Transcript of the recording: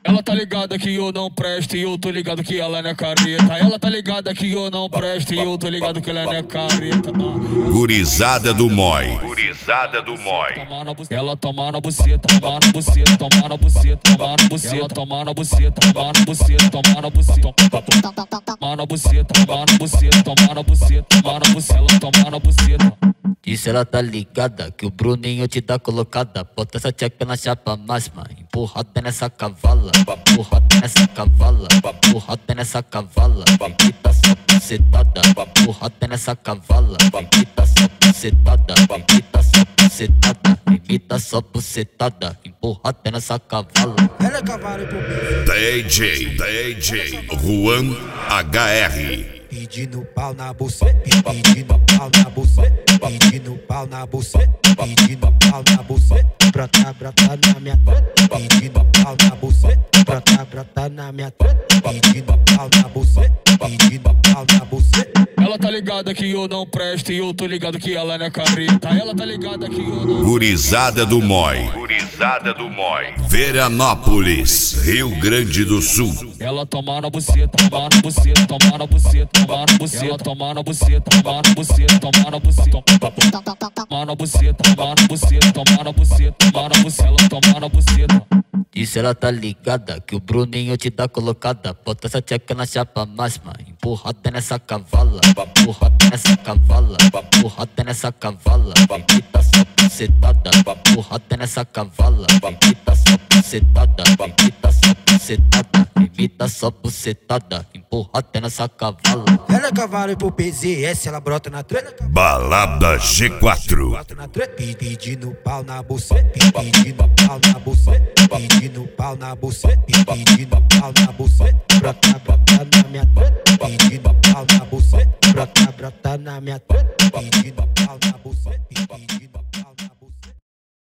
Ela tá ligada que eu não presto e eu tô ligado que ela não é careta. Ela tá ligada que eu não presto e eu tô ligado que ela não é careta. Gurizada do Moi. Gurizada do Moi. Ela toma na buceta, toma na buceta, toma na buceta, toma na buceta. Ela toma na buceta, toma na buceta, toma na buceta. Toma na buceta, toma na buceta, toma na buceta, toma na buceta. Ela toma na buceta. Isso ela tá ligada que o Bruninho te dá colocada. Bota essa tcheca na chapa máxima. Empurrada nessa cavala, empurrada nessa cavala, empurrada nessa cavala. Repita só bucetada, empurrada nessa cavala. Repita só bucetada, repita só bucetada, repita só bucetada. Empurrada nessa cavala. Ela é cavalo pro DJ Juan HR. pedindo pau na buceta, pedindo pau na buceta, pedindo pau na buceta, pedindo pau na buceta, brota na minha treta, pedindo pau na buceta, brota na minha treta, pedindo pau na buceta, pedindo pau na buceta. Ela tá ligada que eu não presto e eu tô ligado que ela não é careta. Ela tá ligada que eu não... Gurizada do Moi. Gurizada do Moi. Veranópolis, Rio Grande do Sul. Ela toma na buceta, toma na buceta, toma na buceta, toma na buceta. Ela toma na buceta, toma na buceta, toma na buceta. Toma na buceta, toma na buceta, toma na buceta, toma na buceta. Ela toma na buceta. Isso ela tá ligada que o Bruninho te dá colocada. Bota essa tcheca na chapa máxima. Empurrada nessa cavala, empurrada nessa cavala, empurrada nessa cavala. Repita só bucetada, empurrada nessa cavala. Repita só bucetada, repita só bucetada, repita só bucetada. Empurrada nessa cavala. Ela é cavalo pro PZS, ela brota na treta. Balada G4. Brota na treta, pedindo pau na buceta, pedindo pau na buceta, pedindo pau na buceta, pedindo pau na buceta, brota na minha treta, pedindo pau na buceta, brota na minha treta, pedindo